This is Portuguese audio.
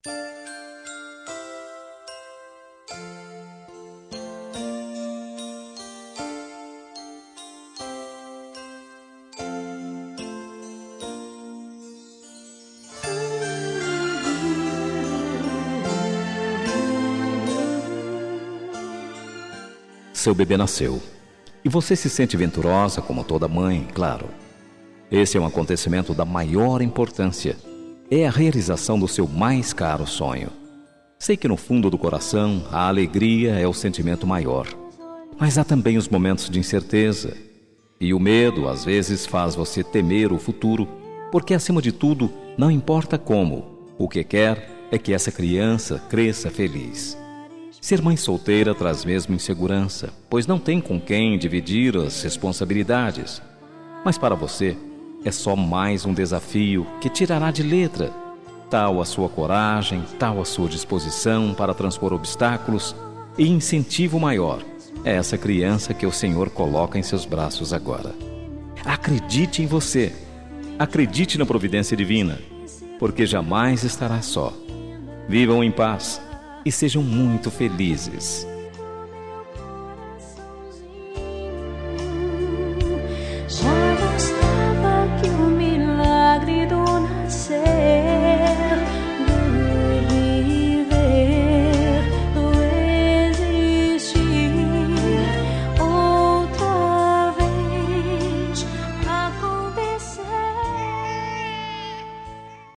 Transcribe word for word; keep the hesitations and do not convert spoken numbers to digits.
Seu bebê nasceu, e você se sente venturosa como toda mãe, claro. Esse é um acontecimento da maior importância. É a realização do seu mais caro sonho. Sei que no fundo do coração a alegria é o sentimento maior. Mas há também os momentos de incerteza. E o medo às vezes faz você temer o futuro, porque acima de tudo, não importa como, o que quer é que essa criança cresça feliz. Ser mãe solteira traz mesmo insegurança, pois não tem com quem dividir as responsabilidades. Mas para você, é só mais um desafio que tirará de letra. Tal a sua coragem, tal a sua disposição para transpor obstáculos e incentivo maior é essa criança que o Senhor coloca em seus braços agora. Acredite em você, acredite na providência divina, porque jamais estará só. Vivam em paz e sejam muito felizes.